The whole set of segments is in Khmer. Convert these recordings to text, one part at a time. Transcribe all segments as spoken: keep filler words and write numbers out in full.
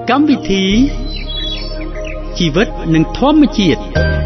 កម្មវិធីជីវិតនិងធម្មជាតិ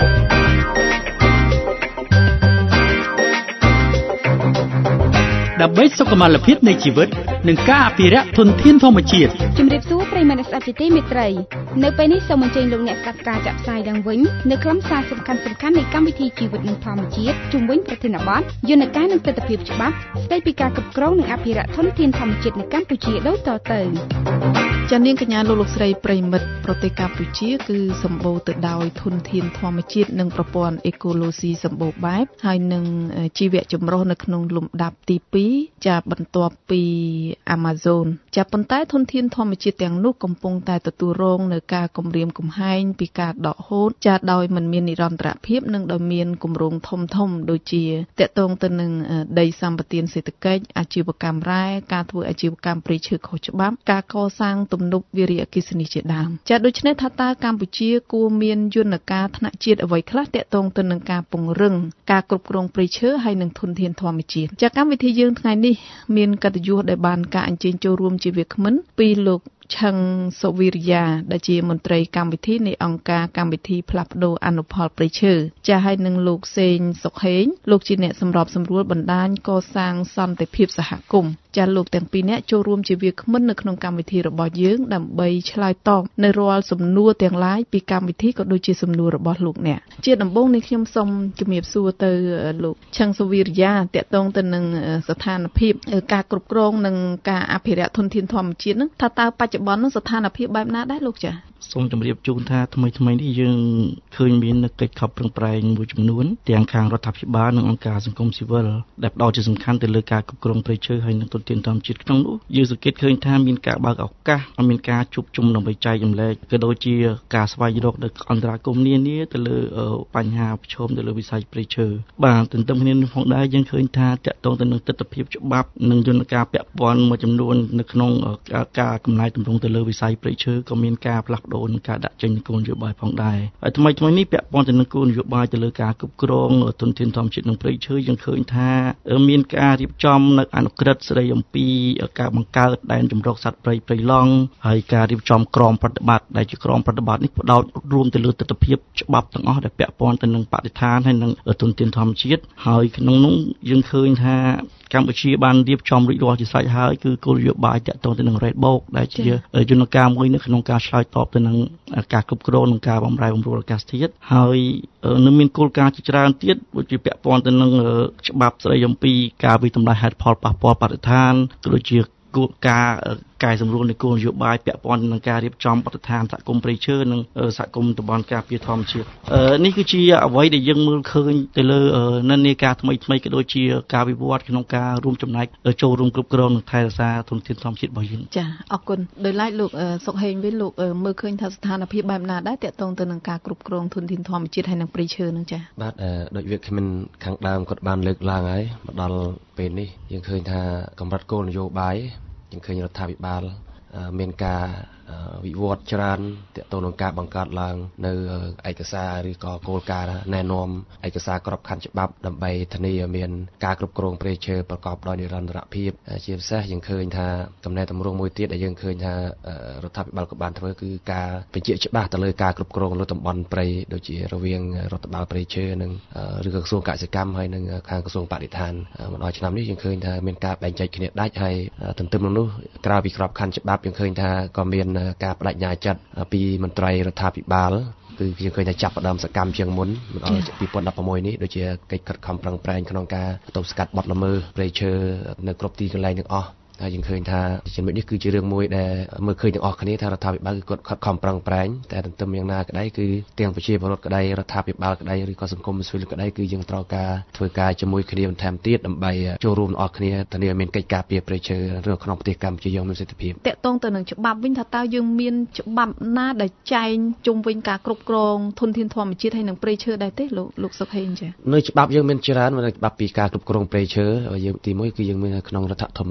ដើម្បីសុខុមាលភាពនៃជីវិតនិងការអភិរក្សធនធានធម្មជាតិជំរាបសួរប្រិយមិត្តស្ដាប់ជាទីមេត្រីនៅពេលនេះសូមអញ្ជើញលោកអ្នកស្ដាប់ការចាក់ផ្សាយឡើងវិញនៅខ្លឹមសារសំខាន់សំខាន់នៃកម្មវិធីជីវិតនិងធម្មជាតិជុំវិញប្រធានបទយន្តការនិងទស្សនវិជ្ជាច្បាប់ស្ដីពីការគ្រប់គ្រងនិងអភិរក្សធនធានធម្មជាតិនៅកម្ពុជាដូចតទៅចានាងកញ្ញាលោកលោកស្រីប្រិយមិត្តប្រទេសកម្ពុជាគឺសម្បូរទៅដោយធនធានធម្មជាតិនិងប្រព័ន្ធអេកូឡូស៊ីសម្បូរបែបហើយនឹងជីវៈចម្រុះនៅក្នុងលំដាប់ទីពីរចាបន្ទាប់ពី Amazon ចាប៉ុន្តែធនធានធម្មជាតិទាំងនោះកំពុងតែទទួលរងនៅការគំរាមកំហែងពីការដកហូតចាដោយមិនមាននិរន្តរភាពនិងដោយមានគម្រោងធំធំដូចជាតាក់ទងទៅនឹងដីសម្បត្តិសេដ្ឋកិច្ចអាជីវកម្មរ៉ែការធ្វើអាជីវកម្មព្រៃឈើខុសច្បាប់ការកសាងទំនប់វារីអគ្គិសនីជាដើមចាដូច្នេះថាតើកម្ពុជាគួរមានយន្តការថ្នាក់ជាតិអ្វីខ្លះតាក់ទងទៅនឹងការពង្រឹងការគ្រប់គ្រងព្រៃឈើហើយនិងធនធានធម្មជាតិចាកម្មវិធីយើងថ្ងៃនេះមានកិត្តិយសដែលបានការអញ្ជើញចូលរួមជាវាគ្មិនពីលោកឆឹងសុវិរិយាដែលជាមន្ត្រីកម្មវិធីនៃអង្គការកម្មវិធីផ្លាស់ប្ដូរអនុផលព្រៃឈើចាហើយនឹងលោកសេងសុខហេងលោកជាអ្នកសម្របសម្រួលបណ្ដាញកសាងសន្តិភាពសហគមន៍ចាលោកទាំងពីរនាក់ចូលរួមជាវាគ្មិននៅក្នុងកម្មវិធីរបស់យើងដើម្បីឆ្លើយតបនៅរាល់សំណួរទាំងឡាយពីកម្មវិធីក៏ដូចជាសំណួររបស់លោកអ្នកជាដំបូងនេះខ្ញុំសូមជំរាបសួរទៅលោកឆឹងសុវិរិយាតាក់ទងទៅនឹងស្ថានភាពការគ្រប់គ្រងនិងការអភិរក្សធនធានធម្មជាតិហ្នឹងថាតើបច្ចុប្បន្ននោះស្ថានភាពបែបណាដែរលោកចាសូមជម្រាបជូនថាថ្មីថ្មីនេះយើងឃើញមានកិច្ចខិតប្រឹងប្រែងមួយចំនួនទាំងខាងរដ្ឋាភិបាលនិងអង្គការសង្គមស៊ីវិលដែលផ្ដោតជាសំខាន់ទៅលើការគ្រប់គ្រងព្រៃឈើហើយនិងធនធានធម្មជាតិក្នុងនោះយើងសង្កេតឃើញថាមានការបើកឱកាសឲ្យមានការជួបជុំដើម្បីចែករំលែកក៏ដូចជាការស្វែងរកនៅអន្តរកម្មនានាទៅលើបញ្ហាប្រឈមទៅលើវិស័យព្រៃឈើបាទទន្ទឹមគ្នានេះផងដែរយើងឃើញថាតកតងទៅនឹងទស្សនវិជ្ជាច្បាប់និងយន្តការពាក់ព័ន្ធមួយចំនួននៅក្នុងការកំណែតម្រង់ទៅលើវិស័យព្រៃឈើក៏មានការផ្លាស់ប្ដូរនិងការដាក់ចេញគោលនយោបាយផងដែរហើយថ្មីថ្មីនេះពាក់ព័ន្ធទៅនឹងគោលនយោបាយទៅលើការគ្រប់គ្រងធនធានធម្មជាតិនិងព្រៃឈើយើងឃើញថាមានការរៀបចំនៅអនុក្រឹត្យស្តីអំពីការបង្កើតដែនជម្រកសត្វព្រៃព្រៃឡង់ហើយការរៀបចំក្រមប្រតិបត្តិដែលជាក្រមប្រតិបត្តិនេះផ្ដោតរួមទៅលើទស្សនវិជ្ជាច្បាប់ទាំងអស់ដែលពាក់ព័ន្ធទៅនឹងបរិស្ថានហើយនិងធនធានធម្មជាតិហើយក្នុងនោះយើងឃើញថាកម្ពុជាបានរៀបចំរួចរាល់ជាស្រេចហើយគឺគោលនយោបាយតាក់ទងទៅនឹង Red Book ដែលជាយន្តការមួយនៅក្នុងការឆ្លើយតបទៅនឹងការគ្រប់គ្រងនិងការបម្រែបម្រួលអាកាសធាតុហើយនៅមានគោលការណ៍ជាច្រើនទៀតដូចជាពាក់ព័ន្ធទៅនឹងច្បាប់ស្តីអំពីការវិតម្លៃហេតុផលប៉ះពាល់បរិស្ថានក៏ដូចជាគោលការណ៍កែសម្រួលនៃគោលនយោបាយពាក់ព័ន្ធនឹងការរៀបចំបទដ្ឋានសហគមន៍ព្រៃឈើនិងសហគមន៍តំបន់ការពារធម្មជាតិនេះគឺជាអ្វីដែលយើងមើលឃើញទៅលើនិន្នាការថ្មីថ្មីក៏ដូចជាការវិវត្តក្នុងការរួមចំណែកចូលរួមគ្រប់គ្រងនិងថែរក្សាធនធានធម្មជាតិរបស់យើងចាអរគុណដោយឡែកលោកសុខហេងវិញលោកមើលឃើញថាស្ថានភាពបែបណាដែរតាក់ទងទៅនឹងការគ្រប់គ្រងធនធានធម្មជាតិហើយនិងព្រៃឈើនឹងចាបាទដោយវាគ្មិនខាងដើមគាត់បានលើកឡើងហើយមកដល់ពេលនេះយើងឃើញថាកម្រិតគោលនយោបាយយើងឃើញរដ្ឋាភិបាលមានការវិវត្តច្រើនទាក់ទងនឹងការបង្កើតឡើងនៅឯកសារឬក៏គោលការណ៍ណែនាំឯកសារក្របខ័ណ្ឌច្បាប់ដើម្បីធានាឲ្យមានការគ្រប់គ្រងព្រៃឈើប្រកបដោយនិរន្តរភាពជាពិសេសយើងឃើញថាកំណែតម្រង់មួយទៀតដែលយើងឃើញថារដ្ឋាភិបាលក៏បានធ្វើគឺការបញ្ជាក់ច្បាស់ទៅលើការគ្រប់គ្រងលើតំបន់ព្រៃដូចជារវាងរដ្ឋបាលព្រៃឈើនិងឬក៏ក្រសួងកសិកម្មហើយនិងខាងក្រសួងបរិស្ថានមកដល់ឆ្នាំនេះយើងឃើញថាមានការបែងចែកគ្នាដាច់ហើយទន្ទឹមនឹងនោះក្រៅពីក្របខ័ណ្ឌច្បាប់យើងឃើញថាក៏មានការបដិញ្ញាចិត្តពីមន្ត្រីរដ្ឋាភិបាលគឺយើងឃើញថាចាប់ផ្ដើមសកម្មជាងមុនមកដល់ពីរពាន់ដប់ប្រាំមួយនេះដូចជាកិច្ចខិតខំប្រឹងប្រែងក្នុងការទប់ស្កាត់បទល្មើសព្រៃឈើនៅគ្រប់ទីកន្លែងទាំងអស់ហើយយើងឃើញថាចំណុចនេះគឺជារឿងមួយដែលមើលឃើញទាំងអស់គ្នាថារដ្ឋាភិបាលគឺគាត់ខិតខំប្រឹងប្រែងតែទន្ទឹមយ៉ាងណាក្តីគឺទាំងប្រជាពលរដ្ឋក្តីរដ្ឋាភិបាលក្តីឬក៏សង្គមស៊ីវិលក្តីគឺយើងត្រូវការធ្វើការជាមួយគ្នាបន្ថែមទៀតដើម្បីចូលរួមទាំងអស់គ្នាធានាមានកិច្ចការពារព្រៃឈើនៅក្នុងប្រទេសកម្ពុជាយ៉ាងមានប្រសិទ្ធភាពតាក់ទងទៅនឹងច្បាប់វិញថាតើយើងមានច្បាប់ណាដែលចែងជុំវិញការគ្រប់គ្រងធនធានធម្មជាតិហើយនិងព្រៃឈើដែរទេលោកលោកសុខហេងចានៅច្បាប់យើងមានច្រើនច្បាប់ពីការគ្រប់គ្រងព្រៃឈើយើងទីមួយគឺយើងមានក្នុងរដ្ឋធម្មនុញ្ញក៏មាន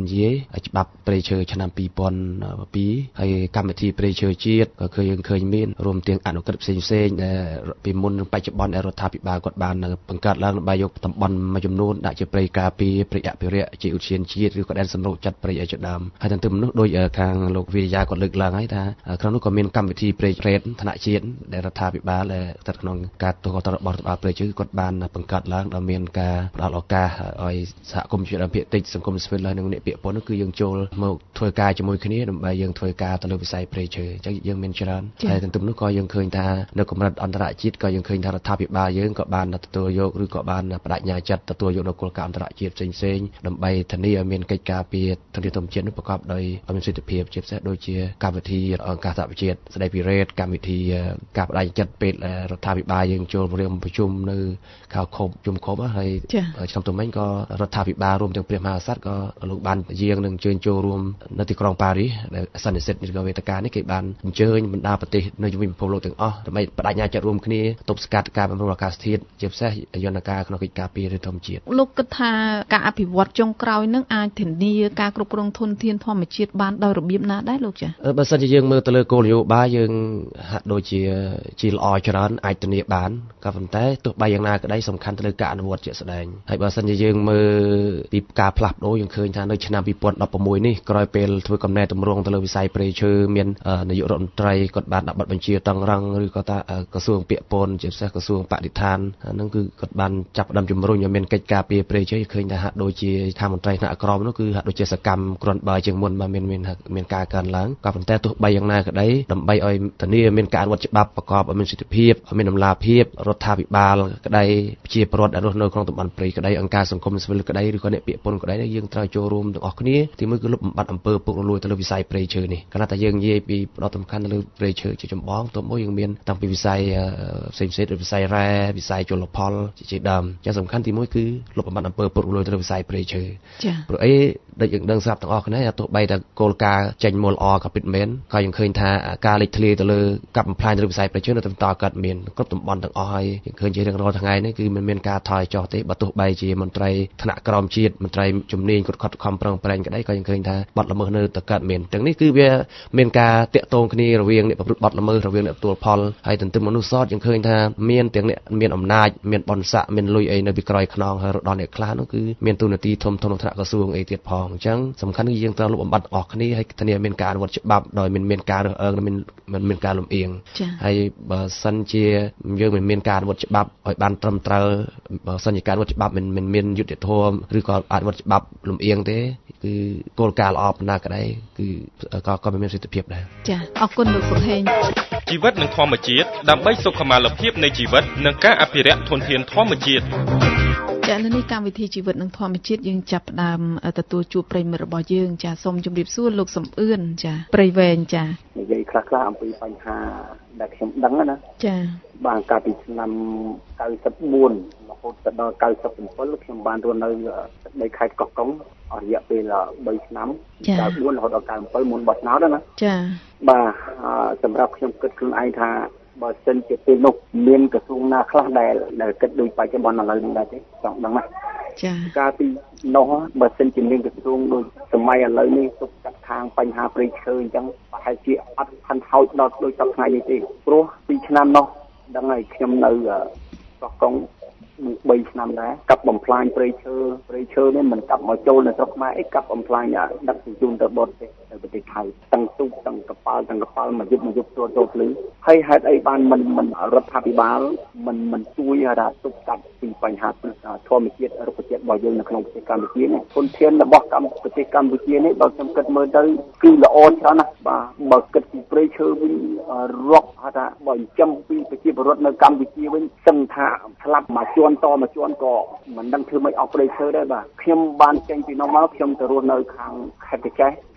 និយាយច្បាប់ព្រៃឈើឆ្នាំពីរពាន់ពីរហើយកម្មវិធីព្រៃឈើជាតិក៏ឃើញយើងឃើញមានរួមទាំងអនុក្រឹត្យផ្សេងផ្សេងដែលពីមុននឹងបច្ចុប្បន្នដែលរដ្ឋាភិបាលគាត់បានបង្កើតឡើងដើម្បីយកតំបន់មួយចំនួនដាក់ជាព្រៃការពារព្រៃអភិរក្សជាឧទ្យានជាតិឬក៏ដែនសម្រុកចាត់ព្រៃឯជាដើមហើយទាំងទៅមនុស្សដោយខាងលោកវិរិយាគាត់លើកឡើងហើយថាក្នុងនោះក៏មានកម្មវិធីព្រៃព្រែតថ្នាក់ជាតិដែលរដ្ឋាភិបាលស្ថិតក្នុងការទូតរបស់រដ្ឋបាលព្រៃឈើគាត់បានបង្កើតឡើងដោយមានការផ្ដល់ឱកាសឲ្យសហគមន៍ជាដើមភាគតិចសង្គមស៊ីវិលហើយនិងអ្នកពាក់ព័ន្ធនោះគឺយើងចូលមកធ្វើការជាមួយគ្នាដើម្បីយើងធ្វើការទៅលើវិស័យព្រៃឈើអញ្ចឹងយើងមានច្រើនហើយទាំងទៅនោះក៏យើងឃើញថានៅកម្រិតអន្តរជាតិក៏យើងឃើញថារដ្ឋាភិបាលយើងក៏បានទទួលយកឬក៏បានបដិញ្ញាចិត្តទទួលយកនូវគោលការណ៍អន្តរជាតិផ្សេងៗដើម្បីធានាឲ្យមានកិច្ចការពីធនធានធម្មជាតិនោះប្រកបដោយមានសិទ្ធិភាពជាពិសេសដូចជាកម្មវិធីអង្គការសហប្រជាជាតិស្ដីពីរ៉េតកម្មវិធីការបដិញ្ញាចិត្តពេលរដ្ឋាភិបាលយើងចូលរៀបប្រជុំនៅខៅខប់ជុំខប់ហើយឆ្នាំទៅមិញក៏រដ្ឋាភិបាលរួមទាំងព្រះមហាក្សត្រក៏លោកបានយាងនឹងអញ្ជើញចូលរួមនៅទីក្រុងប៉ារីសដែលសន្និសីទនៃវេទិកានេះគេបានអញ្ជើញបណ្ដាប្រទេសនៅជុំវិញពិភពលោកទាំងអស់ដើម្បីបដិញ្ញាចិត្តរួមគ្នាទប់ស្កាត់ការបម្រុងអាកាសធាតុជាពិសេសយន្តការក្នុងកិច្ចការពារធម្មជាតិលោកគិតថាការអភិវឌ្ឍចុងក្រោយនឹងអាចធានាការគ្រប់គ្រងធនធានធម្មជាតិបានដោយរបៀបណាដែរលោកចា៎បើសិនជាយើងមើលទៅលើគោលនយោបាយយើងហាក់ដូចជាជាល្អច្រើនអាចធានាបានក៏ប៉ុន្តែទោះបីយ៉ាងណាក្តីសំខាន់ទៅលើការអនុវត្តជាក់ស្ដែងហើយបើសិនជាយើងមើលពីការផ្លាស់ប្ដូរយើងឃើញថានៅឆ្នាំពីរពាន់ដប់ប្រាំមួយនេះក្រោយពេលធ្វើកំណែតម្រង់ទៅលើវិស័យព្រៃឈើមាននាយករដ្ឋមន្ត្រីគាត់បានដាក់បទបញ្ជាតឹងរឹងឬក៏ថាក្រសួងពាក់ព័ន្ធជាពិសេសក្រសួងបរិស្ថានហ្នឹងគឺគាត់បានចាប់ផ្ដើមជំរុញឲ្យមានកិច្ចការពារព្រៃឈើឃើញថាហាក់ដូចជាថាមន្ត្រីថ្នាក់ក្រមនោះគឺហាក់ដូចជាសកម្មគ្រាន់បើជាងមុនបានមានមានមានការកើនឡើងក៏ប៉ុន្តែទោះបីយ៉ាងណាក្តីដើម្បីឲ្យធានាមានការអនុវត្តច្បាប់ប្រកបឲ្យមានសិទ្ធិភាពឲ្យមានតម្លាភាពរដ្ឋាភិបាលក្តីប្រជាពលរដ្ឋដែលរស់នៅក្នុងតំបន់ព្រៃក្តីអង្គការសង្គមស៊ីវិលក្តីឬក៏អ្នកពាក់ព័ន្ធក្តីយើងត្រូវចូលរួមទាំងអស់គ្នាទីមួយគឺលុបបំបាត់អំពើពុករលួយទៅលើវិស័យព្រៃឈើនេះគណៈតែយើងនិយាយពីផ្ដោតសំខាន់ទៅលើព្រៃឈើជាចម្បងទៅមួយយើងមានតាំងពីវិស័យផ្សេងផ្សេងដូចវិស័យរ៉ែវិស័យជលផលជាដើមជាសំខាន់ទីមួយគឺលុបបំបាត់អំពើពុករលួយទៅលើវិស័យព្រៃឈើចា៎ព្រោះអីដូចយើងដឹងស្រាប់ទាំងអស់គ្នាទោះបីតែគោលការណ៍ចេញមកល្អក៏ពិតមែនក៏យើងឃើញថាការលេចធ្លាយទៅលើកាប់បំផ្លាញទៅលើវិស័យព្រៃឈើនៅតែបន្តកើតមានគ្រប់តំបន់ទាំងអស់ហើយយើងឃើញជារៀងរាល់ថ្ងៃនេះគឺមិនមានការថយចុះទេបើទោះបីជាមន្ត្រីថ្នាក់ក្រមជាតិមន្ត្រីជំនាញគាត់ខិតខំប្រឹងប្រែងក្តីក៏យើងឃើញថាបទល្មើសនៅតែកើតមានទាំងនេះគឺវាមានការតាក់ទងគ្នារវាងអ្នកប្រព្រឹត្តបទល្មើសរវាងអ្នកទទួលផលហើយទន្ទឹមមនុស្សសតយើងឃើញថាមានទាំងអ្នកមានអំណាចមានបនស័កមានលុយអីនៅពីក្រោយខ្នងហើយរដល់អ្នកខ្លះនោះគឺមានទូនាទីធំធំក្នុងថ្នាក់ក្រសួងអីទៀតផងអញ្ចឹងសំខាន់គឺយើងត្រូវលុបបំបាត់អស់គ្នាហើយធានាមានការអនុវត្តច្បាប់ដោយមិនមានការរើសអើងនិងមិនមិនមានការលំអៀងហើយបើសិនជាយើងមិនមានការអនុវត្តច្បាប់ឲ្យបានត្រឹមត្រូវបើសិនជាការអនុវត្តច្បាប់មិនមិនមានយុត្តិធម៌ឬក៏អនុវត្តច្បាប់លំអៀងទេគឺគោលការណ៍ល្អប៉ុណ្ណាក៏ដែរគឺក៏ក៏មិនមានសិទ្ធិភាពដែរចាអរគុណលោកសុខេងជីវិតនិងធម្មជាតិដើម្បីសុខុមាលភាពនៃជីវិតនិងការអភិរក្សធនធានធម្មជាតិចានៅនេះកម្មវិធីជីវិតនិងធម្មជាតិយើងចាប់ផ្ដើមទទួលជួបប្រិយមិត្តរបស់យើងចាសូមជម្រាបសួរលោកសំអឿនចាព្រៃវែងចានិយាយខ្លះៗអំពីបញ្ហាដែលខ្ញុំដឹងណាចាបានកាលពីឆ្នាំកៅសិបបួនរហូតដល់កៅសិបប្រាំពីរខ្ញុំបានរស់នៅដីខេត្តកោះកុងអស់រយៈពេលបីឆ្នាំកៅបួនរហូតដល់កៅbảyមុនបោះឆ្នោតណាចាបាទសម្រាប់ខ្ញុំគិតខ្លួនឯងថាបើសិនជាពេលនោះមានក្រសួងណាខ្លះដែលដែលគិតដូចបច្ចុប្បន្នឥឡូវនេះដែរទេចង់ដឹងណាចាកាលពីនោះបើសិនជាមានក្រសួងដូចសម័យឥឡូវនេះទុកចាត់ខាងបញ្ហាព្រៃឈើអញ្ចឹងប្រហែលជាអត់ខណ្ឌហោចដល់ដូចសប្តាហ៍ថ្ងៃនេះទេព្រោះពីឆ្នាំនោះដឹងហើយខ្ញុំនៅកោះកុងបីឆ្នាំដែរកាប់បំផ្លាញព្រៃឈើព្រៃឈើនេះមិនកាប់មកចូលនៅស្រុកខ្មែរអីកាប់បំផ្លាញដឹកជញ្ជូនទៅបរទេសទៅប្រទេសថៃទាំងទូកទាំងកប៉ាល់ទាំងកប៉ាល់មកយប់មកយប់ចូលចូលភ្លឺហើយហេតុអីបានមិនមិនរដ្ឋាភិបាលមិនមិនជួយថាទប់ស្កាត់ពីបញ្ហាធម្មជាតិរុក្ខជាតិរបស់យើងនៅក្នុងប្រទេសកម្ពុជានេះធនធានរបស់កម្ពុជាប្រទេសកម្ពុជានេះបើខ្ញុំគិតមើលទៅគឺល្អច្រើនណាស់បាទបើគិតពីព្រៃឈើវិញរាប់ថាបើចិញ្ចឹមពីប្រជាពលរដ្ឋនៅកម្ពុជាវិញសឹងថាស្លាប់មួយជាន់តមួយជាន់ក៏មិនដឹងធ្វើម៉េចអស់ព្រៃឈើដែរបាទខ្ញុំបានចេញពីនោះមកខ្ញុំទៅរស់នៅខាងខេត្តកែប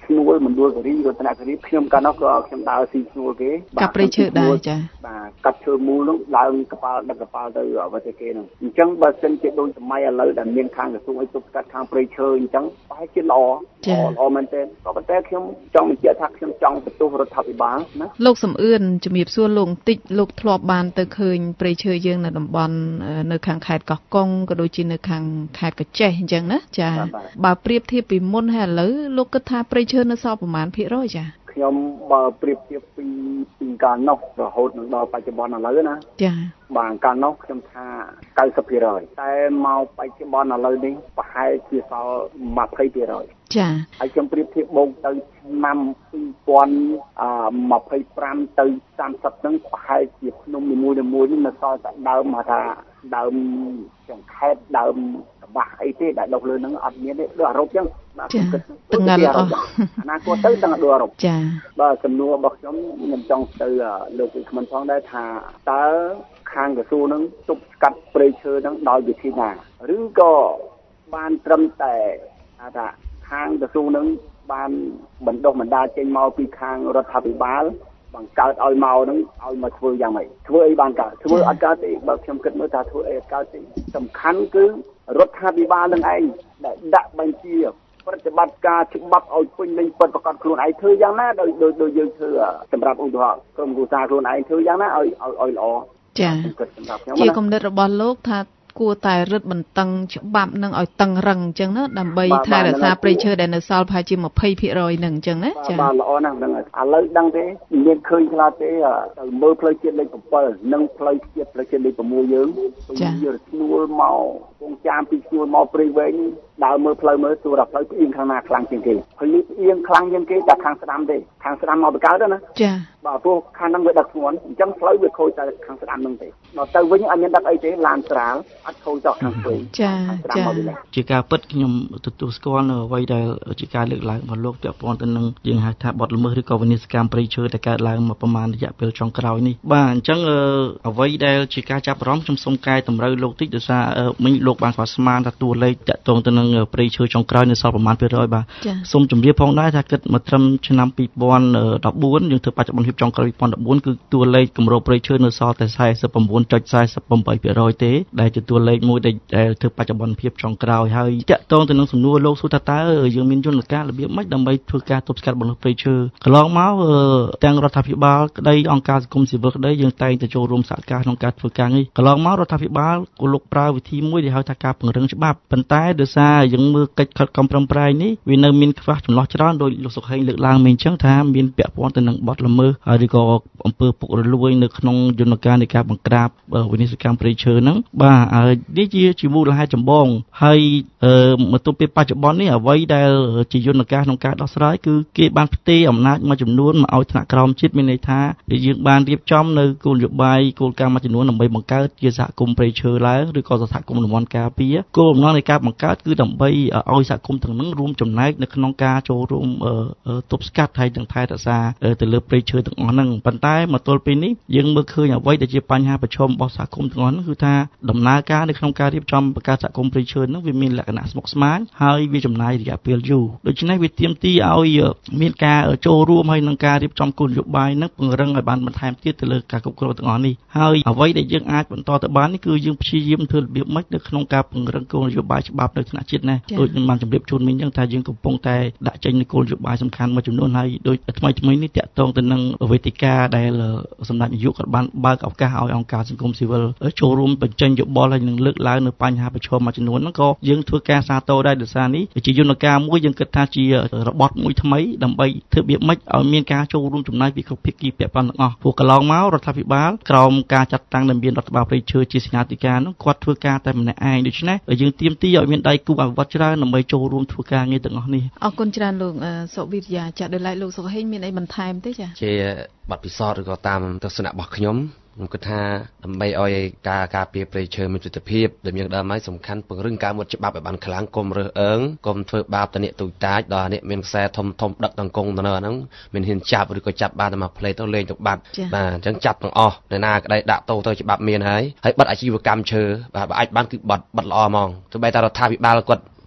ឈ្នួលមណ្ឌលគិរីរតនគិរីខ្ញុំកាលនោះក៏ខ្ញុំដើរស៊ីឈ្នួលគេកាប់ព្រៃឈើដែរចាបាទកាប់ឈើមូលនោះឡើងកប៉ាល់ដឹកកប៉ាល់ទៅអ្វីទៅគេនោះអញ្ចឹងបើសិនជាដូចសម័យឥឡូវដែលមានខាងក្រសួងឲ្យទប់ស្កាត់ខាងព្រៃឈើអញ្ចឹងប្រហែលជាល្អល្អមែនទេក៏ប៉ុន្តែខ្ញុំចង់បញ្ជាក់ថាខ្ញុំចង់បន្ទោសរដ្ឋាភិបាលណាលោកសំអឿនជំរាបសួរលោកបន្តិចលោកធ្លាប់បានទៅឃើញព្រៃឈើយើងនៅតំបន់នៅខាងខេត្តកោះកុងក៏ដូចជានៅខាងខេត្តកោះចេះអញ្ចឹងណាចាបើប្រៀបធៀបពីមុនហើយឥឡូវលោកគិតថាព្រៃឈើនៅសល់ប្រមាណភាគរយចាខ្ញុំបើប្រៀបធៀបពីពីកាលនោះរហូតដល់បច្ចុប្បន្នឥឡូវណាចាបាទកាលនោះខ្ញុំថា เก้าสิบเปอร์เซ็นต์ តែមកបច្ចុប្បន្នឥឡូវនេះប្រហែលជាសល់ยี่สิบเปอร์เซ็นต์ចាហើយខ្ញុំប្រៀបធៀបបូកទៅឆ្នាំពីរពាន់ยี่สิบห้าទៅสามสิบហ្នឹងប្រហែលជាភ្នំនីមួយៗនេះនៅសល់តែដើមមកថាដើមចង្ខេតដើមតបាស់អីទេដែលដុះលើហ្នឹងអត់មានទេដូចអឺរ៉ុបចឹងបាទខ្ញុំគិតទាំងអស់អនាគតទៅទាំងដូចអឺរ៉ុបចាបាទសំណួររបស់ខ្ញុំខ្ញុំចង់ទៅលោកវិក្កាមផងដែរថាតើខាងក្រសួងហ្នឹងទប់ស្កាត់ព្រៃឈើហ្នឹងដោយវិធីណាឬក៏បានត្រឹមតែថាខាងក្រសួងហ្នឹងបានបណ្ដុះបណ្ដាលចេញមកពីខាងរដ្ឋាភិបាលបង្កើតឲ្យមកហ្នឹងឲ្យមកធ្វើយ៉ាងម៉េចធ្វើអីបានកើតធ្វើអត់កើតទេបើខ្ញុំគិតមើលថាធ្វើអីអត់កើតទេសំខាន់គឺរដ្ឋាភិបាលនឹងឯងដែលដាក់បញ្ជាប្រតិបត្តិការច្បាប់ឲ្យពេញលេញពិតប្រកបខ្លួនឯងធ្វើយ៉ាងណាដោយដោយយើងធ្វើសម្រាប់ឧទាហរណ៍ក្រុមគ្រួសារខ្លួនឯងធ្វើយ៉ាងណាឲ្យឲ្យល្អចាជាគំនិតរបស់លោកថាគួរតែរឹតបន្តឹងច្បាប់នឹងឲ្យតឹងរឹងអញ្ចឹងណាដើម្បីថែរក្សាព្រៃឈើដែលនៅសល់ប្រហែលជាยี่สิบเปอร์เซ็นต์ នឹងអញ្ចឹងណាចា៎បាទល្អណាស់ហ្នឹងឥឡូវដឹងទេមានឃើញខ្លះទេទៅមើលផ្លូវជាតិលេខsevenនិងផ្លូវជាតិផ្លូវជាតិលេខsixយើងពីរឈ្នួលមកពងចាមពីឈ្នួលមកព្រៃវែងដើរមើលផ្លូវមើលសួរថាផ្លូវផ្អៀងខាងណាខ្លាំងជាងគេផ្លូវផ្អៀងខ្លាំងជាងគេតែខាងស្ដាំទេខាងស្ដាំមកបកកើតណាចា៎បាទព្រោះខាងហ្នឹងវាដឹកធ្ងន់អញ្ចឹងផ្លូវវាខូចតែខាងស្ដាំហ្នឹងទេដល់ទៅវិញអត់មានដឹកអីទេឡានស្រាលអត់ខូចទៅខាងស្វេងចាចាជាការពិតខ្ញុំទទួលស្គាល់នៅអ្វីដែលជាការលើកឡើងរបស់លោកពាក់ព័ន្ធទៅនឹងយើងហៅថាបទល្មើសឬក៏វិនិស្សកម្មព្រៃឈើដែលកើតឡើងមកប្រមាណរយៈពេលចុងក្រោយនេះបាទអញ្ចឹងអ្វីដែលជាការចាប់អារម្មណ៍ខ្ញុំសូមកែតម្រូវលោកតិចដោយសារមិញលោកបានស្វាស្មានថាតួលេខតាក់ទងទៅនឹងព្រៃឈើចុងក្រោយនៅសល់ប្រមាណភាគរយបាទសូមជម្រាបផងដែរថាគិតមកត្រឹមឆ្នាំtwo thousand fourteenយើងធ្វើបច្ចុប្បន្នភាពចុងក្រោយtwo thousand fourteenគឺតួលេខគម្របព្រៃឈើនៅសល់តែforty-nine point four eight percent ទេដែលជាតួលេខមួយដែលធ្វើបច្ចុប្បន្នភាពចុងក្រោយហើយតាក់ទងទៅនឹងសំណួរលោកសួរថាតើយើងមានយន្តការរបៀបម៉េចដើម្បីធ្វើការទប់ស្កាត់បំផ្លាញព្រៃឈើកន្លងមកទាំងរដ្ឋាភិបាលក្តីអង្គការសង្គមស៊ីវិលក្តីយើងតែងតែចូលរួមសហការក្នុងការធ្វើការនេះកន្លងមករដ្ឋាភិបាលក៏លោកប្រើវិធីមួយដែលហៅថាការពង្រឹងច្បាប់ប៉ុន្តែដោយសារយើងមើលកិច្ចខិតខំប្រឹងប្រែងនេះវានៅមានខ្វះចន្លោះច្រើនដោយលោកសុខេងលើកឡើងមិញអញ្ចឹងថាមានពាក់ព័ន្ធទៅនឹងបទល្មើសហើយឬក៏អំពើពុករលួយនៅក្នុងយន្តការនៃការបង្ក្រាបវិនិស្សកម្មព្រៃឈើហ្នឹងបាទនេះជាជាមូលហេតុចម្បងហើយមកទល់ពេលបច្ចុប្បន្ននេះអ្វីដែលជាយន្តការក្នុងការដោះស្រាយគឺគេបានផ្ទេរអំណាចមួយចំនួនមកឲ្យថ្នាក់ក្រោមជាតិមានន័យថាយើងបានរៀបចំនៅគោលនយោបាយគោលការណ៍មួយចំនួនដើម្បីបង្កើតជាសហគមន៍ព្រៃឈើឡើងឬក៏សហគមន៍តំបន់ការពារគោលបំណងនៃការបង្កើតគឺដើម្បីឲ្យសហគមន៍ទាំងនោះរួមចំណែកនៅក្នុងការចូលរួមទប់ស្កាត់ហើយនិងថែរក្សាទៅលើព្រៃឈើទាំងអស់ហ្នឹងប៉ុន្តែមកទល់ពេលនេះយើងមើលឃើញអ្វីដែលជាបញ្ហាប្រឈមរបស់សហគមន៍ទាំងអស់ហ្នឹងគឺថាដំណើរការនៅក្នុងការរៀបចំបង្កើតសហគមន៍ព្រៃឈើហ្នឹងវាមានលក្ខណៈស្មុគស្មាញហើយវាចំណាយរយៈពេលយូរដូច្នេះវាទាមទារឲ្យមានការចូលរួមហើយនឹងការរៀបចំគោលនយោបាយហ្នឹងពង្រឹងឲ្យបានបន្ថែមទៀតទៅលើការគ្រប់គ្រងទាំងអស់នេះហើយអ្វីដែលយើងអាចបន្តទៅបាននេះគឺយើងព្យាយាមធ្វើរបៀបម៉េចនៅក្នុងការពង្រឹងគោលនយោបាយច្បាប់នៅថ្នាក់ជាតិណាដូចខ្ញុំបានជម្រាបជូនមិញអញ្ចឹងថាយើងកំពុងតែដាក់ចេញនូវគោលនយោបាយសំខាន់មួយចំនួនហើយដូចថ្មីថ្មីនេះតាក់ទងទៅនឹងវេទិកាដែលសម្ដេចនាយកក៏បានបើកឱកាសឲ្យអង្គការសង្គមស៊ីវិលចូលរួមបញ្ចេញយោបល់ហើយនឹងលើកឡើងនៅបញ្ហាប្រឈមមួយចំនួនហ្នឹងក៏យើងធ្វើការសាទរដែរដោយសារនេះជាយន្តការមួយយើងគិតថាជារបត់មួយថ្មីដើម្បីធ្វើរបៀបម៉េចឲ្យមានការចូលរួមចំណែកពីគ្រប់ភាគីពាក់ព័ន្ធទាំងអស់ព្រោះកន្លងមករដ្ឋាភិបាលក្រោមការចាត់តាំងដែលមានរដ្ឋបាលព្រៃឈើជាសេនាធិការនោះគាត់ធ្វើការតែម្នាក់ឯងដូច្នេះយើងទាមទារឲ្យមានដៃគូអភិវឌ្ឍច្រើនដើម្បីចូលរួមធ្វើការងារទាំងអស់នេះអរគុណច្រើនលោកសុវិទ្យាចាស់ដោយឡែកលោកសុខហេងមានអីបន្ថែមទេចា៎ជាបទពិសោធន៍ឬក៏តាមទស្សនៈរបស់ខ្ញុំខ្ញុំគិតថាដើម្បីឲ្យការការពារព្រៃឈើមានប្រសិទ្ធភាពដែលមានដើមហើយសំខាន់ពង្រឹងការមុតច្បាប់ឲ្យបានខ្លាំងកុំរើសអើងកុំធ្វើបាបតអ្នកទូចតាចដល់អ្នកមានខ្សែធំធំដឹកដង្គង់ទៅនៅហ្នឹងមានហ៊ានចាប់ឬក៏ចាប់បានតែមកផ្លេតទៅលេងទៅបាត់បាទអញ្ចឹងចាប់ទាំងអស់នៅណាក្តីដាក់តោទៅច្បាប់មានហើយហើយបិទអាជីវកម្មឈើបាទបើអាចបានគឺបិទបិទល្អហ្មងទោះបីតែរដ្ឋាភិបាលគាត់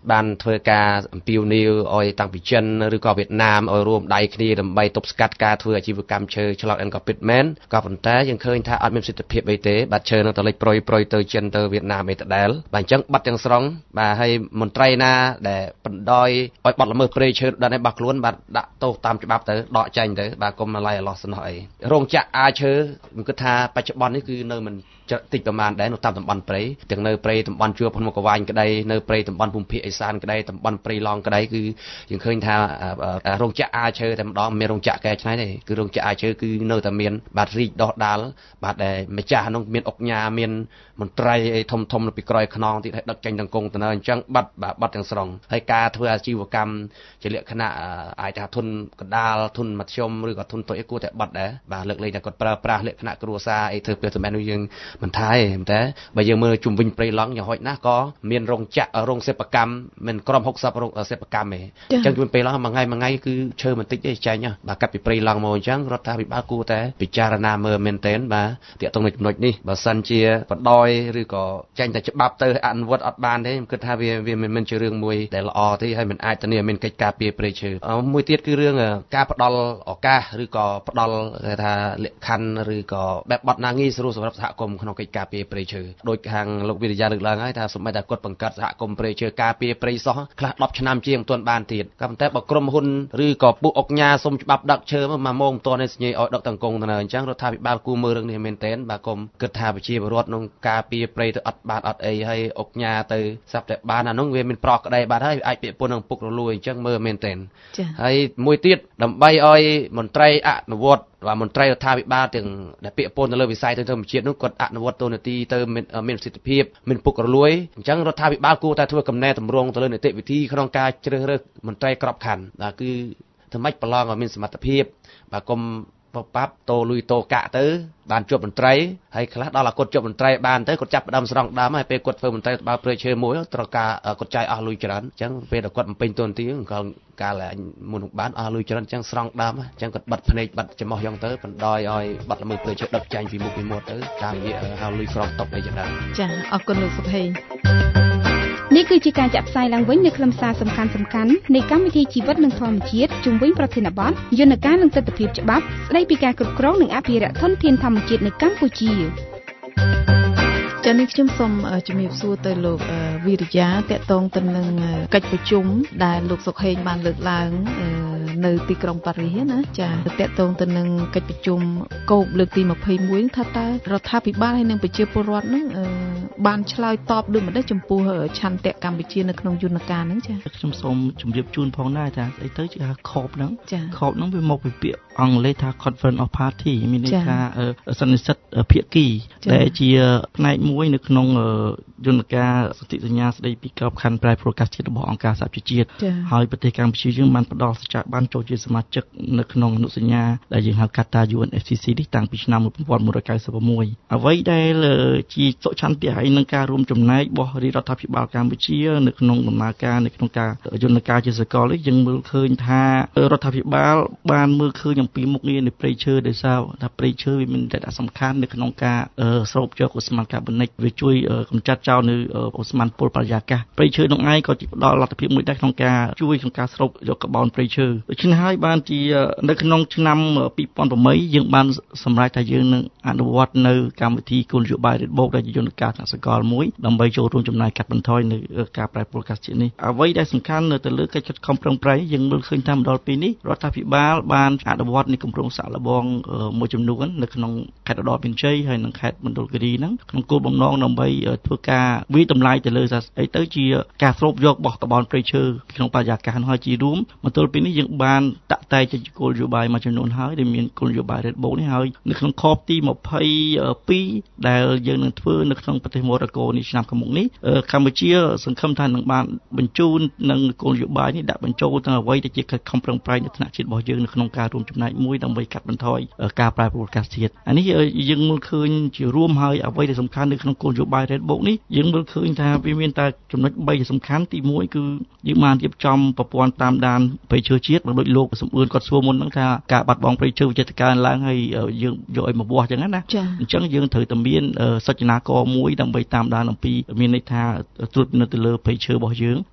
បានធ្វើការអំពាវនាវឲ្យតាំងពីចិនឬក៏វៀតណាមឲ្យរួមដៃគ្នាដើម្បីទប់ស្កាត់ការធ្វើអាជីវកម្មឈើឆ្លងដែនក៏ពិតមែនក៏ប៉ុន្តែយើងឃើញថាអត់មានប្រសិទ្ធភាពអីទេបាទឈើនឹងទៅលេចប្រុយប្រុយទៅចិនទៅវៀតណាមអីដដែលបាទអញ្ចឹងបាត់ទាំងស្រុងបាទហើយមន្ត្រីណាដែលបណ្ដោយឲ្យបាត់ល្មើសព្រៃឈើដល់នេះរបស់ខ្លួនបាទដាក់ទោសតាមច្បាប់ទៅដកចេញទៅបាទកុំឡៃឡោះសំណោះអីរោងចក្រអាឈើខ្ញុំគិតថាបច្ចុប្បន្ននេះគឺនៅមិនតិចប្រមាណដែរនៅតាមតំបន់ព្រៃទាំងនៅព្រៃតំបន់ជួរភ្នំកវាញក្តីនៅព្រៃតំបន់ភូមិភាគឦសានក្តីតំបន់ព្រៃឡង់ក្តីគឺយើងឃើញថារោងចក្រអាឈើតែម្ដងមានរោងចក្រកែច្នៃទេគឺរោងចក្រអាឈើគឺនៅតែមានបាទរីកដុះដាលបាទដែលម្ចាស់នោះមានអុកញ៉ាមានមន្ត្រីអីធំធំនៅពីក្រោយខ្នងទៀតឲ្យដឹកចេញទាំងកងតើអញ្ចឹងបាត់បាទបាត់ទាំងស្រុងហើយការធ្វើអាជីវកម្មជាលក្ខណៈអាចថាទុនកណ្ដាលទុនមធ្យមឬក៏ទុនតូចអីគួរតែបាត់ដែរបាទលើកលែងតែគាត់ប្រើប្រាស់លក្ខណៈគ្រួសារអីធ្វើពេលសម្រាប់នោះយើងមិនថាទេតែបើយើងមើលជុំវិញព្រៃឡង់យ៉ាងហោចណាស់ក៏មានរោងចក្ររោងសិប្បកម្មមិនក្រំហុកសិបរោងសិប្បកម្មទេអញ្ចឹងជុំវិញព្រៃឡង់មួយថ្ងៃមួយថ្ងៃគឺឈើមិនតិចទេចាញ់បាទកាត់ពីព្រៃឡង់មកអញ្ចឹងរដ្ឋាភិបាលគួរតែពិចារណាមើលមែនទែនបាទតាក់ទងនឹងចំណុចនេះបើសិនជាបដ យឬក៏ចាញ់តែច្បាប់ទៅអនុវត្តអត់បានទេខ្ញុំគិតថាវាវាមិនមែនជារឿងមួយដែលល្អទេហើយមិនអាចធានាមានកិច្ចការពារព្រៃឈើមួយទៀតគឺរឿងការផ្ដល់ឱកាសឬក៏ផ្ដល់គេថាលក្ខខណ្ឌឬក៏បែបបទណាងាយស្រួលសម្រាប់សហគមន៍ក្នុងកិច្ចការពារព្រៃឈើដោយខាងលោកវិទ្យាលើកឡើងហើយថាសម្បត្តិតែគាត់បង្កើតសហគមន៍ព្រៃឈើការពារព្រៃសោះខ្លះដប់ឆ្នាំជាងមិនទាន់បានទៀតក៏ប៉ុន្តែបើក្រុមហ៊ុនឬក៏ពួកអុកញ៉ាសុំច្បាប់ដឹកឈើមកមួយម៉ោងមិនទាន់ទេស្ញេឲ្យដឹកទាំងកងទៅអញ្ចឹងរដ្ឋាភិបាលគួរមើលរឿងនេះមែនទែនបាទកុំគិតថាប្រជាពលរដ្ឋក្នុងការពារព្រៃទៅអត់បានអត់អីហើយអុកញ៉ាទៅស្រាប់តែបានអានោះវាមានប្រកក្តីបាទហើយអាចពាក់ព័ន្ធនឹងពុករលួយអញ្ចឹងមើលមែនទែនហើយមួយទៀតដើម្បីឲ្យមន្ត្រីអនុវត្តបាទមន្ត្រីរដ្ឋាភិបាលទាំងដែលពាក់ព័ន្ធទៅលើវិស័យទៅធម្មជាតិនោះគាត់អនុវត្តតួនាទីទៅមានប្រសិទ្ធភាពមានពុករលួយអញ្ចឹងរដ្ឋាភិបាលគួរតែធ្វើកំណែតម្រង់ទៅលើនីតិវិធីក្នុងការជ្រើសរើសមន្ត្រីក្របខ័ណ្ឌបាទគឺធ្វើម៉េចប្រឡងឲ្យមានសមត្ថភាពបាទកុំបបាប់តូលុយតូកាក់ទៅបានជាប់មន្ត្រីហើយខ្លះដល់តែគាត់ជាប់មន្ត្រីបានទៅគាត់ចាប់ផ្ដើមស្រង់ដើមហើយពេលគាត់ធ្វើមន្ត្រីបើព្រៃឈើមួយត្រូវការគាត់ចាយអស់លុយច្រើនអញ្ចឹងពេលដែលគាត់បំពេញតួនាទីក៏កាលមុននឹងបានអស់លុយច្រើនអញ្ចឹងស្រង់ដើមអញ្ចឹងគាត់បិទភ្នែកបិទច្រមុះយ៉ាងទៅបណ្ដោយឲ្យបាត់ល្មើសព្រៃឈើដឹកចាញ់ពីមុខពីមាត់ទៅតាមរយៈហៅលុយស្រង់ຕົកអីចឹងដែរចាអរគុណលោកសុភ័យនេះគឺជាការចាក់ផ្សាយឡើងវិញនៅខ្លឹមសារសំខាន់សំខាន់នៃកម្មវិធីជីវិតនិងធម្មជាតិជុំវិញប្រធានបទយន្តការនិងទស្សនវិជ្ជាច្បាប់ស្ដីពីការគ្រប់គ្រងនិងអភិរក្សធនធានធម្មជាតិនៅកម្ពុជាចា៎នេះខ្ញុំសូមជំរាបសួរទៅលោកវិរិយាតកតងទៅនឹងកិច្ចប្រជុំដែលលោកសុខេងបានលើកឡើងនៅទីក្រុងប៉ារីសណាចា៎តកតងទៅនឹងកិច្ចប្រជុំកោបលើកទីម្ភៃមួយថាតើរដ្ឋាភិបាលហើយនិងប្រជាពលរដ្ឋនឹងបានឆ្លើយតបដូចម្ដេចចំពោះឆន្ទៈកម្ពុជានៅក្នុងយន្តការហ្នឹងចា៎ខ្ញុំសូមជម្រាបជូនផងដែរថាស្អីទៅជាថាខបហ្នឹងខបហ្នឹងវាមកពីពាក្យអង់គ្លេសថា Conference of Party មានន័យថាសន្និសីទភាគីដែលជាផ្នែកមួយនៅក្នុងយន្តការសន្ធិសញ្ញាស្ដីពីក្របខ័ណ្ឌប្រែប្រួលអាកាសធាតុរបស់អង្គការសហប្រជាជាតិហើយប្រទេសកម្ពុជាយើងបានផ្ដល់សច្ចាប័នចូលជាសមាជិកនៅក្នុងអនុសញ្ញាដែលយើងហៅកាត់ថា យូ អេន អេఫ ស៊ី ស៊ី នេះតាំងពីឆ្នាំmột nghìn chín trăm chín mươi mốtអ្វីដែលជាសុឆន្ទៈហើយនឹងការរួមចំណែករបស់រាជរដ្ឋាភិបាលកម្ពុជានៅក្នុងដំណើរការនៅក្នុងការយន្តការជាសកលនេះយើងមើលឃើញថារដ្ឋាភិបាលបានមើលឃើញអំពីមុខងារនៃព្រៃឈើដោយសារថាព្រៃឈើវាមានតែសំខាន់នៅក្នុងការស្រូបយកឧស្ម័នកាបូនិកវាជួយកម្ចាត់ចោលនៅឧស្ម័នពុលបរិយាកាសព្រៃឈើនឹងឯងក៏ផ្ដល់លទ្ធភាពមួយដែរក្នុងការជួយក្នុងការស្រូបយកកាបូនព្រៃឈើដូច្នេះហើយបានជានៅក្នុងឆ្នាំពីរពាន់ប្រាំយើងបានសម្រេចថាយើងនឹងអនុវត្តនៅកម្មវិធីគោលនយោបាយរ៉េតបូកដែលជាយន្តការសកលមួយដើម្បីចូលរួមចំណាយកាត់បន្ថយនៅការប្រែប្រួលអាកាសធាតុនេះអ្វីដែលសំខាន់នៅទៅលើកិច្ចខិតខំប្រឹងប្រែងយើងមើលឃើញតាមដល់ពេលនេះរដ្ឋាភិបាលបានអនុវត្តនៃគម្រោងសាកល្បងមួយចំនួននៅក្នុងខេត្តឧត្តរមានជ័យហើយនិងខេត្តមណ្ឌលគិរីហ្នឹងក្នុងគោលបំណងដើម្បីធ្វើការវិតម្លៃទៅលើថាអីទៅជាការស្រូបយករបស់កាបូនព្រៃឈើក្នុងបរិយាកាសហើយជារួមមកទល់ពេលនេះយើងបានតាក់តែងជាគោលនយោបាយមួយចំនួនហើយដែលមានគោលនយោបាយរ៉េតបូកនេះហើយនៅក្នុងខបទីម្ភៃពីរដែលយើងនឹងធ្វើនៅក្នុងប្រទេសម៉ូរ៉ាកូនេះឆ្នាំខាងមុខនេះកម្ពុជាសង្ឃឹមថានឹងបានបញ្ជូននឹងគោលនយោបាយនេះដាក់បញ្ចូលទាំងអ្វីដែលជាកិច្ចខំប្រឹងប្រែងនៃថ្នាក់ជាតិរបស់យើងនៅក្នុងការរួមចំណែកមួយដើម្បីកាត់បន្ថយការប្រែប្រួលអាកាសធាតុអានេះយើងមើលឃើញជារួមហើយអ្វីដែលសំខាន់នៅក្នុងគោលនយោបាយ Red Book នេះយើងមើលឃើញថាវាមានតែចំណុចបីសំខាន់ទីមួយគឺយើងបានរៀបចំប្រព័ន្ធតាមដានព្រៃឈើជាតិដោយលោកសំអឿនគាត់សួរមុនហ្នឹងថាការបាត់បង់ព្រៃឈើវិចិត្រការឡើងហើយយើងយកឲ្យមកវាស់អញ្ចឹងណាអញ្ចឹងយើងត្រូវតែមានសច្ចនាករមួយដើម្បីតាមដានអំពីមានន័យថាត្រួតពិនិត្យទៅលើព្រៃឈើរបស់យើង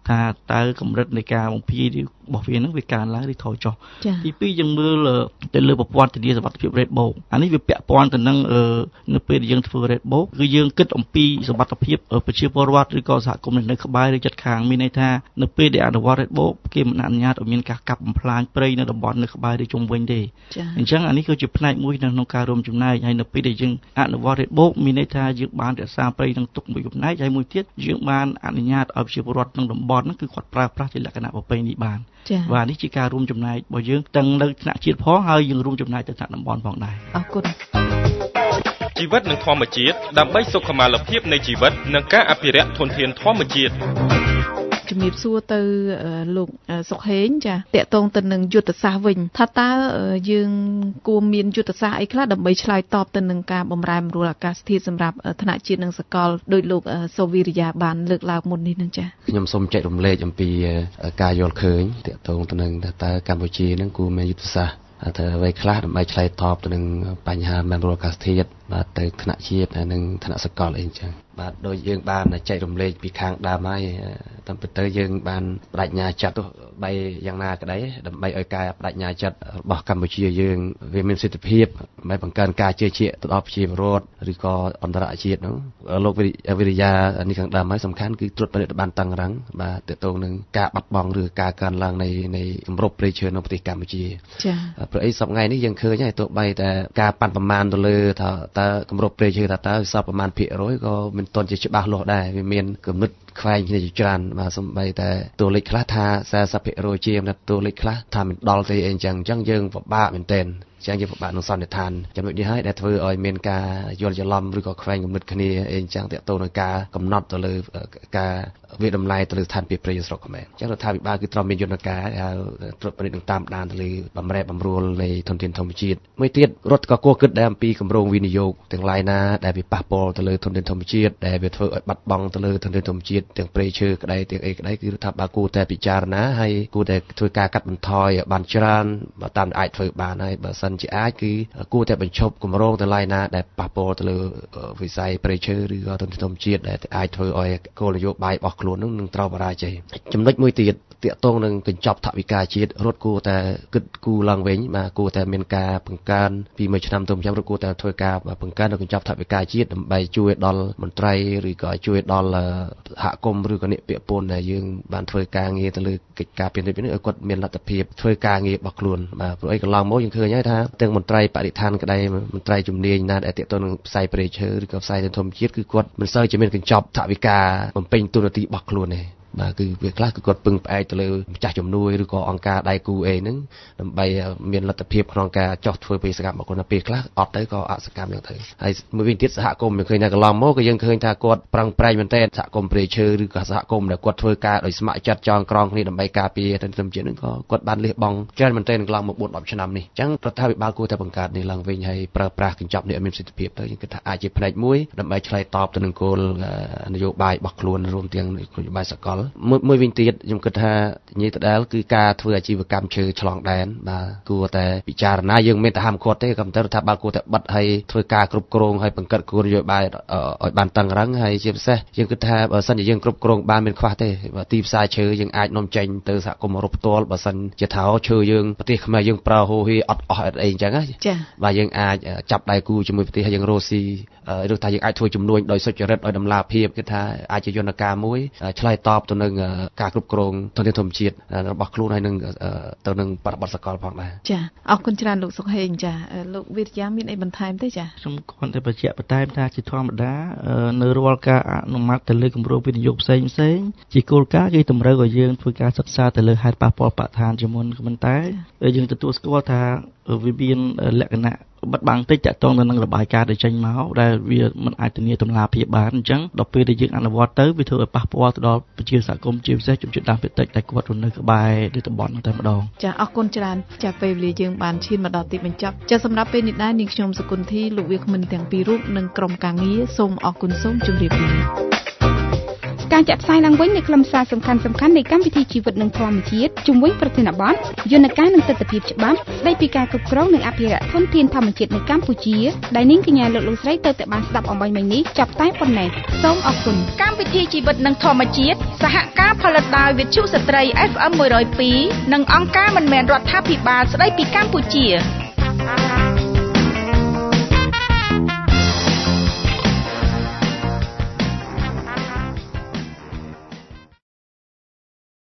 ថាតើកម្រិតនៃការបំភាយរបស់វាហ្នឹងវាកើនឡើងឬថយចុះទីពីរយើងមើលទៅលើប្រព័ន្ធធានាសុវត្ថិភាព Red Book អានេះវាពាក់ព័ន្ធទៅនឹងនៅពេលដែលយើងធ្វើ Red Book គឺយើងគិតអំពីសុវត្ថិភាពប្រជាពលរដ្ឋឬក៏សហគមន៍នៅក្បែរឬជិតខាងមានន័យថានៅពេលដែលអនុវត្ត Red Book គេមិនអនុញ្ញាតឲ្យមានការកាប់បំផ្លាញព្រៃនៅតំបន់នៅក្បែរឬជុំវិញទេអញ្ចឹងអានេះគឺជាផ្នែកមួយក្នុងការរួមចំណែកហើយនៅពេលដែលយើងអនុវត្ត Red Book មានន័យថាយើងបានរក្សាព្រៃនឹងទុកមួយចំណែកហើយមួយទៀតយើងបានអនុញ្ញាតឲ្យប្រជាពលរដ្ឋក្នុងតំបន់ហ្នឹងគឺគាត់ប្រើប្រាស់ជាលក្ខណៈប្រពៃណីបានបាទនេះជាការរួមចំណែករបស់យើងទាំងនៅថ្នាក់ជាតិផងហើយយើងរួមចំណែកទៅថ្នាក់តំបន់ផងដែរអរគុណជីវិតនិងធម្មជាតិដើម្បីសុខុមាលភាពនៃជីវិតនិងការអភិរក្សធនធានធម្មជាតិជំរាបសួរទៅលោកសុខហេងចាតកតងទៅនឹងយុទ្ធសាស្ត្រវិញថាតើយើងគួរមានយុទ្ធសាស្ត្រអីខ្លះដើម្បីឆ្លើយតបទៅនឹងការបម្រែបម្រួលអាកាសធាតុសម្រាប់ថ្នាក់ជាតិនិងសកលដោយលោកសូវីរិយាបានលើកឡើងមុននេះនឹងចាខ្ញុំសូមចែករំលែកអំពីការយល់ឃើញតកតងទៅនឹងតើកម្ពុជានឹងគួរមានយុទ្ធសាស្ត្រថាអ្វីខ្លះដើម្បីឆ្លើយតបទៅនឹងបញ្ហាបម្រែបម្រួលអាកាសធាតុបាទទៅថ្នាក់ជាតិហើយនិងថ្នាក់សកលអីចឹងបាទដោយយើងបានចែករំលែកពីខាងដើមហើយតាមពិតទៅយើងបានបដិញ្ញាចិត្តទោះបីយ៉ាងណាក្តីដើម្បីឲ្យការបដិញ្ញាចិត្តរបស់កម្ពុជាយើងវាមានសិទ្ធិភាពដើម្បីបង្កើនការជឿជាក់ទៅដល់ប្រជាពលរដ្ឋឬក៏អន្តរជាតិនោះលោកវិរិយានេះខាងដើមហើយសំខាន់គឺត្រួតពិនិត្យបានតឹងរ៉ឹងបាទទាក់ទងនឹងការបាត់បង់ឬការកើនឡើងនៃនៃគម្របព្រៃឈើនៅប្រទេសកម្ពុជាចា៎ព្រោះអីសប្តាហ៍នេះយើងឃើញហើយទោះបីតែការប៉ាន់ប្រមាណទៅលើថាតើគម្របព្រៃឈើថាតើសពប្រមាណភាគរយក៏មិនទាន់ជាច្បាស់លាស់ដែរវាមានគំនិតខ្វែងគ្នាជាច្រើនបាទសំបីតែតួលេខខ្លះថាสี่สิบភាគរយជាតែតួលេខខ្លះថាមិនដល់ទេអីចឹងអញ្ចឹងយើងពិបាកមែនទែនចឹងយើងពិបាកនឹងសន្និដ្ឋានចំណុចនេះហើយដែលធ្វើឲ្យមានការយល់ច្រឡំឬក៏ខ្វែងគំនិតគ្នាអីអញ្ចឹងទាក់ទងនឹងការកំណត់ទៅលើការវាតម្លៃទៅលើស្ថានភាពព្រៃស្រុកខ្មែរអញ្ចឹងរដ្ឋាភិបាលគឺត្រូវមានយន្តការហៅត្រួតពិនិត្យនឹងតាមដានទៅលើបម្រែបម្រួលនៃធនធានធម្មជាតិមួយទៀតរដ្ឋក៏គួរគិតដែរអំពីគម្រោងវិនិយោគទាំងឡាយណាដែលវាប៉ះពាល់ទៅលើធនធានធម្មជាតិដែលវាធ្វើឲ្យបាត់បង់ទៅលើធនធានធម្មជាតិទាំងព្រៃឈើក្តីទាំងអីក្តីគឺរដ្ឋាភិបាលគួរតែពិចារណាហើយគួរតែធ្វើការកាត់បន្ថយបានច្រើនតាមដែលអាចធ្វើបានហើយបើសិនជាអាចគឺគួរតែបញ្ឈប់គម្រោងទាំងឡាយណាដែលប៉ះពាល់ទៅលើវិស័យព្រៃឈើឬក៏ធនធានធម្មជាតិដែលអាចធ្វើឲ្យគោលនយោបាយរបស់ខ្លួននឹងនឹងត្រូវបរាជ័យចំណុចមួយទៀតទាក់ទងនឹងកញ្ចប់ថវិកាជាតិរដ្ឋគួរតែគិតគូរឡើងវិញបាទគួរតែមានការបង្កើនពីមួយឆ្នាំទៅមួយឆ្នាំរដ្ឋគួរតែធ្វើការបង្កើននៅកញ្ចប់ថវិកាជាតិដើម្បីជួយដល់មន្ត្រីឬក៏ជួយដល់សហគមន៍ឬក៏អ្នកពាក់ព័ន្ធដែលយើងបានធ្វើការងារទៅលើកិច្ចការពារនេះឲ្យគាត់មានលទ្ធភាពធ្វើការងាររបស់ខ្លួនបាទព្រោះអីកន្លងមកយើងឃើញហើយថាទាំងមន្ត្រីបរិស្ថានក្តីមន្ត្រីជំនាញណាដែលទាក់ទងនឹងផ្សៃព្រៃឈើឬក៏ផ្សៃធម្មជាតិគឺគាត់មិនសូវជាមានកញ្ចប់ថវិកាបំពេញតួនាទីរបស់ខ្លួនទេបាទគឺវាខ្លះគឺគាត់ពឹងផ្អែកទៅលើម្ចាស់ជំនួយឬក៏អង្គការដៃគូអីហ្នឹងដើម្បីមានលទ្ធភាពក្នុងការចោះធ្វើបេសកកម្មរបស់គាត់ពេលខ្លះអត់ទៅក៏អសកម្មយ៉ាងទៅហើយមួយវិញទៀតសហគមន៍យើងឃើញថាកន្លងមកក៏យើងឃើញថាគាត់ប្រឹងប្រែងមែនទែនសហគមន៍ព្រៃឈើឬក៏សហគមន៍ដែលគាត់ធ្វើការដោយស្ម័គ្រចិត្តចងក្រងគ្នាដើម្បីការពារធនធានធម្មជាតិហ្នឹងក៏គាត់បានលះបង់ច្រើនមែនទែនកន្លងមកbốnដល់ឆ្នាំនេះអញ្ចឹងរដ្ឋាភិបាលគួរតែបង្កើតនេះឡើងវិញហើយប្រើប្រាស់កញ្ចប់នេះឲ្យមានប្រសិទ្ធភាពទៅយើងគិតថាអាចជាផ្នែកមួយដើម្បីឆ្លើយតបទៅនឹងគោលនយោបាយរបស់ខ្លួនរួមទាំងនយោបាយសកលមួយវិញទៀតខ្ញុំគិតថានិយាយទៅដល់គឺការធ្វើអាជីវកម្មឈើឆ្លងដែនបាទគួរតែពិចារណាយើងមិនតែហាមឃាត់ទេក៏តែរដ្ឋាភិបាលគួរតែបិទឲ្យធ្វើការគ្រប់គ្រងឲ្យបង្កើតគោលនយោបាយឲ្យបានតឹងរ៉ឹងហើយជាពិសេសយើងគិតថាបើសិនជាយើងគ្រប់គ្រងបានមានខ្វះទេទីផ្សារឈើយើងអាចនាំចេញទៅសហគមន៍អឺរ៉ុបផ្ទាល់បើសិនជាថាឈើយើងប្រទេសខ្មែរយើងប្រើហូរហៀអត់អស់អីអញ្ចឹងណាចា៎បាទយើងអាចចាប់ដៃគូជាមួយប្រទេសហើយយើងរស់ស៊ីឬថាយើងអាចធ្វើជំនួញដោយសុចរិតឲ្យតម្លាភាពគឺថាអាចជាយន្តការមួយឆ្លើយតបទៅនឹងការគ្រប់គ្រងធនធានធម្មជាតិរបស់ខ្លួនហើយនឹងទៅនឹងបរិបទសកលផងដែរចាអរគុណច្រើនលោកសុខហេងចាលោកវិរិយាមានអីបន្ថែមទេចាខ្ញុំគ្រាន់តែបញ្ជាក់បន្ថែមថាជាធម្មតានៅរាល់ការអនុម័តទៅលើគម្រោងវិនិយោគផ្សេងផ្សេងជាគោលការណ៍គឺតម្រូវឲ្យយើងធ្វើការសិក្សាទៅលើហេតុប៉ះពាល់បរិស្ថានជាមុនក៏ប៉ុន្តែយើងទទួលស្គាល់ថាវាមានលក្ខណៈបិទបាំងតិចតាក់ទងទៅនឹងរបាយការណ៍ដែលចេញមកដែលវាមិនអាចធានាតម្លាភាពបានអញ្ចឹងដល់ពេលដែលយើងអនុវត្តទៅវាធ្វើឲ្យប៉ះពាល់ទៅដល់ប្រជាសហគមន៍ជាពិសេសជនជាតិដើមភាគតិចដែលគាត់រស់នៅក្បែរឬតំបន់នោះតែម្ដងចាអរគុណច្រើនចាពេលវេលាយើងបានឈានមកដល់ទីបញ្ចប់ចាសម្រាប់ពេលនេះដែរនាងខ្ញុំសុគន្ធីលោកវាគ្មិនទាំងពីររូបនិងក្រុមការងារសូមអរគុណសូមជម្រាបលាការការចាក់ផ្សាយឡើងវិញនៃខ្លឹមសារសំខាន់ៗនៃកម្មវិធីជីវិតនិងធម្មជាតិជំវិញប្រធានបទយន្តការនិងទស្សនវិជ្ជាច្បាប់ស្ដីពីការគ្រប់គ្រងនិងអភិរក្សធនធានធម្មជាតិនៅកម្ពុជាដែលនាងកញ្ញាលោកលោកស្រីទៅតែបានស្ដាប់អំបញ្ញមិញនេះចាប់តែប៉ុណ្ណេះសូមអរគុណកម្មវិធីជីវិតនិងធម្មជាតិសហការផលិតដោយវិទ្យុស្ត្រី เอฟ เอ็ม មួយរយពីរ និងអង្គការមិនមែនរដ្ឋាភិបាលស្ដីពីកម្ពុជា